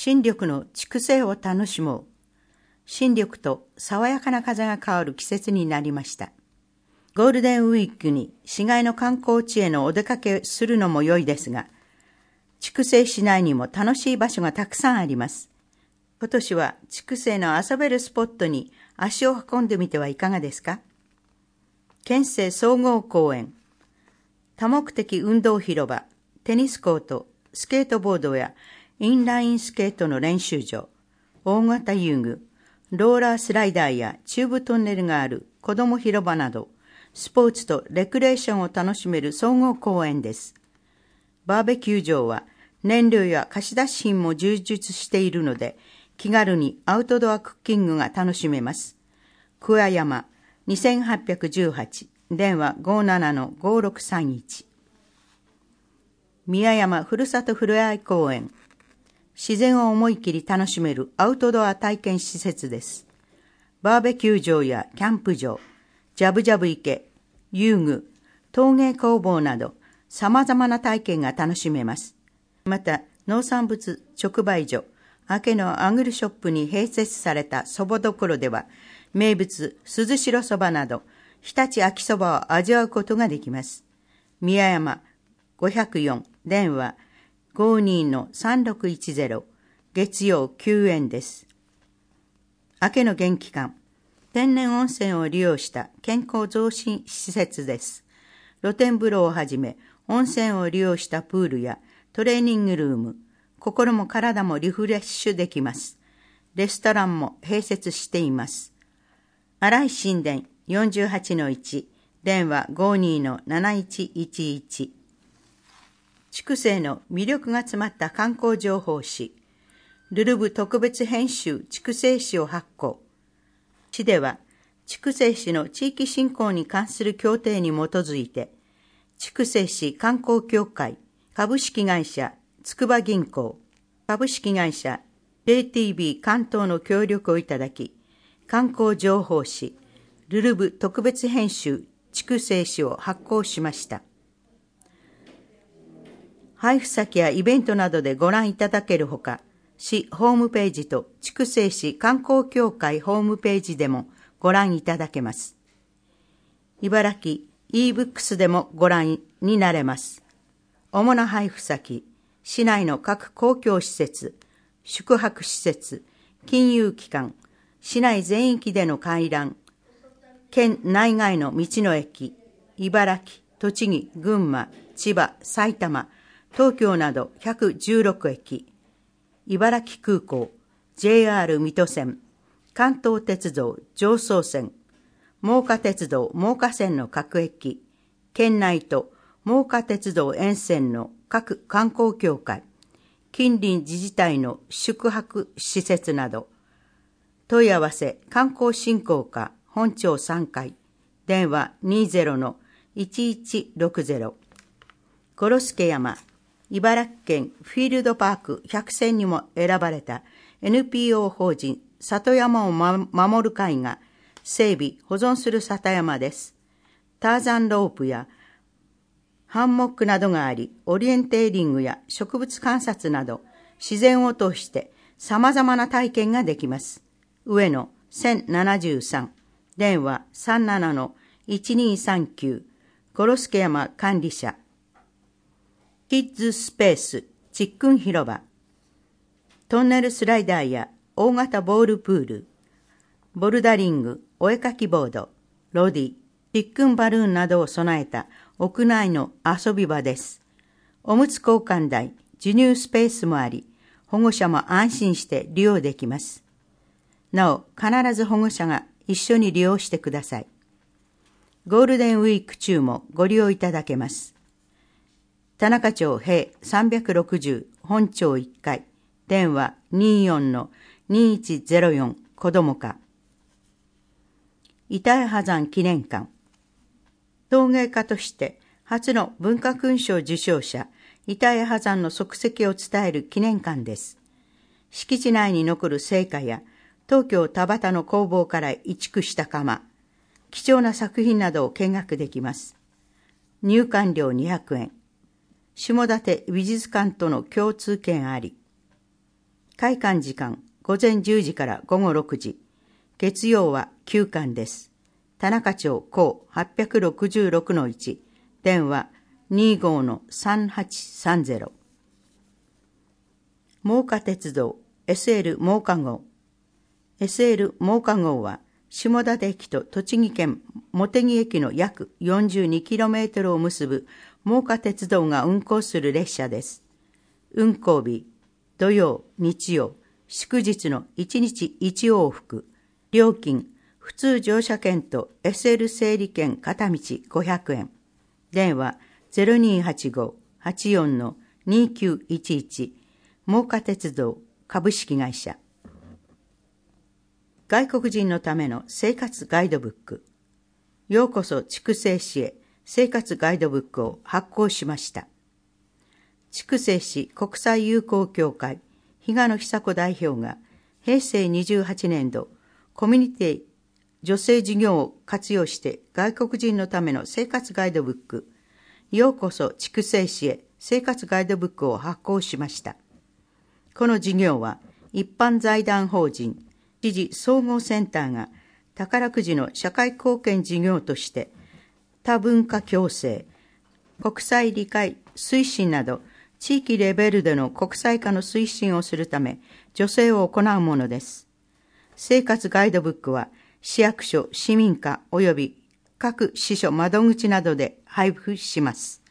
新緑の畜生を楽しもう。新緑と爽やかな風が香る季節になりました。ゴールデンウィークに市街の観光地へのお出かけするのも良いですが、筑西市内にも楽しい場所がたくさんあります。今年は筑西の遊べるスポットに足を運んでみてはいかがですか。県政総合公園、多目的運動広場、テニスコート、スケートボードやインラインスケートの練習場、大型遊具、ローラースライダーやチューブトンネルがある子ども広場など、スポーツとレクレーションを楽しめる総合公園です。バーベキュー場は燃料や貸し出し品も充実しているので、気軽にアウトドアクッキングが楽しめます。桑山2818、電話 57-5631。宮山ふるさとふれあい公園、自然を思い切り楽しめるアウトドア体験施設です。バーベキュー場やキャンプ場、ジャブジャブ池、遊具、陶芸工房など様々な体験が楽しめます。また、農産物直売所、明けのアグルショップに併設されたそば処では、名物鈴代そばなど、日立秋そばを味わうことができます。宮山504、電話 52-3610、月曜9円です。明けの元気館、天然温泉を利用した健康増進施設です。露天風呂をはじめ、温泉を利用したプールやトレーニングルーム、心も体もリフレッシュできます。レストランも併設しています。新井新田 48-1、電話 52-7111。筑西の魅力が詰まった観光情報誌、ルルブ特別編集筑西市を発行。市では、筑西市の地域振興に関する協定に基づいて、筑西市観光協会、株式会社筑波銀行、株式会社 JTB 関東の協力をいただき、観光情報誌、ルルブ特別編集筑西市を発行しました。配布先やイベントなどでご覧いただけるほか、市ホームページと筑西市観光協会ホームページでもご覧いただけます。茨城 e-books でもご覧になれます。主な配布先、市内の各公共施設、宿泊施設、金融機関、市内全域での回覧、県内外の道の駅、茨城、栃木、群馬、千葉、埼玉、東京など116駅、茨城空港、JR 水戸線、関東鉄道常総線、真岡鉄道真岡線の各駅、県内と真岡鉄道沿線の各観光協会、近隣自治体の宿泊施設など、問い合わせ観光振興課本庁3階、電話 20-1160。殺助山、茨城県フィールドパーク100選にも選ばれた NPO 法人里山を守る会が整備保存する里山です。ターザンロープやハンモックなどがあり、オリエンテーリングや植物観察など自然を通して様々な体験ができます。上野1073、電話 37-1239、殺助山管理者。キッズスペースちっくん広場、トンネルスライダーや大型ボールプール、ボルダリング、お絵かきボード、ロディ、ちっくんバルーンなどを備えた屋内の遊び場です。おむつ交換台、授乳スペースもあり、保護者も安心して利用できます。なお、必ず保護者が一緒に利用してください。ゴールデンウィーク中もご利用いただけます。田中町平360本町1階、電話 24-2104 子ども課。板江波山記念館、陶芸家として初の文化勲章受章者板江波山の足跡を伝える記念館です。敷地内に残る成果や東京田端の工房から移築した窯、貴重な作品などを見学できます。入館料200円。下館美術館との共通券あり。 開館時間午前10時から午後6時。月曜は休館です。田中町高866-1。電話25-3830。真岡鉄道 SL 真岡号。SL 真岡号は下館駅と栃木県茂木駅の約 42km を結ぶ真岡鉄道が運行する列車です。運行日、土曜、日曜、祝日の1日1往復。料金、普通乗車券と SL 整理券片道500円。電話0285-84-2911。真岡鉄道株式会社。外国人のための生活ガイドブック。ようこそ筑西市へ生活ガイドブックを発行しました。筑西市国際友好協会比嘉野久子代表が平成28年度コミュニティ女性事業を活用して外国人のための生活ガイドブック、ようこそ筑西市へ生活ガイドブックを発行しました。この事業は一般財団法人知事総合センターが宝くじの社会貢献事業として多文化共生、国際理解推進など地域レベルでの国際化の推進をするため助成を行うものです。生活ガイドブックは市役所、市民課及び各支所窓口などで配布します。